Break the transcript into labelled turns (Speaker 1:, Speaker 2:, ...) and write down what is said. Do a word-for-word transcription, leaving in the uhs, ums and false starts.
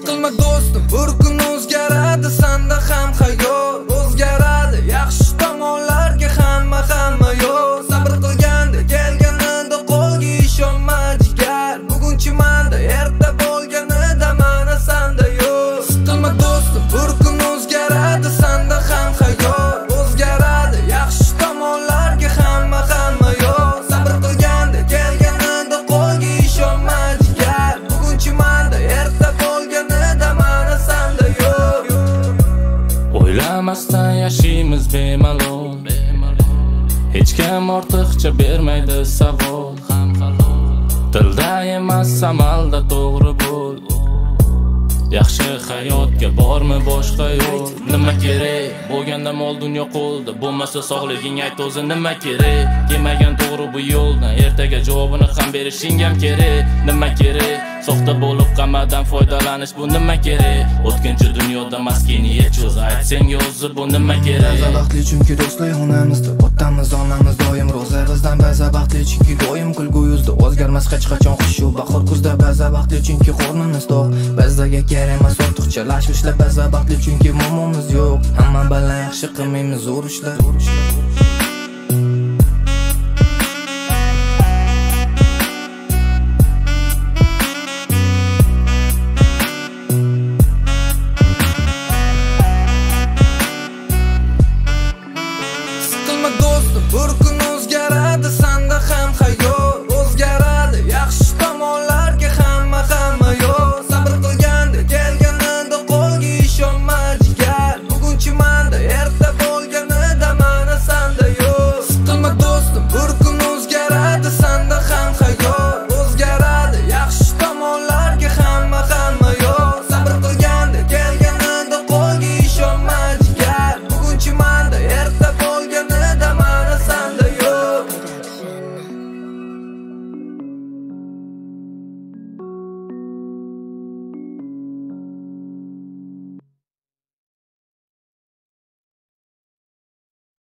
Speaker 1: Siqilma do'stim, bir kun o'zgaradi, senda ham hayot o'zgaradi. Yaxshi tomonlarga hamma hamma yo'q. Sabr qilganda kelganida qo'lga ishonma jigar. Bugunchi manda, erta bo'lganida mana senda yo'q. Siqilma do'stim, bir kun o'zgaradi, senda ham hayot o'zgaradi. Yaxshi tomonlarga hamma hamma yo'q. Sabr qilganda kelganida qo'lga ishonma jigar. Bugunchi manda, erta bo'lganida mana senda yo'q.
Speaker 2: O'ylamasdan yashaymiz bemalol, hech kim ortiqcha bermaydi savol. Tilda emas amalda to'g'ri bo'l. Yaxshi hayotga bormi boshqa yo'l? Nima kerak? Bo'lganda mol dunyo qo'lda, bo'lmasa sog'liging ayt o'zi nima kerak? Kelmagan to'g'ri bu yo'ldan, ertaga javobini ham berishing ham kerak. Nima kerak? Soxta bo'lib qamadan foydalanish bu nima kerak? O'tkinchi dunyoda maskini hech o'zi ayt senga o'zi bu nima kerak?
Speaker 3: Baxtli chunki do'stlar xonamizda, otamiz onamiz doim roza bizdan. Baza baxtli chunki doim kulgu yuzda, o'zgarmas hech qachon xushu bahor kuzda. Baza baxtli chunki qornimiz to'q, bizga kerak emas ortiqcha lashvishlar. Baza baxtli chunki muammomiz yo'q, hamma bilan yaxshi qilmaymiz zo'r ishlar.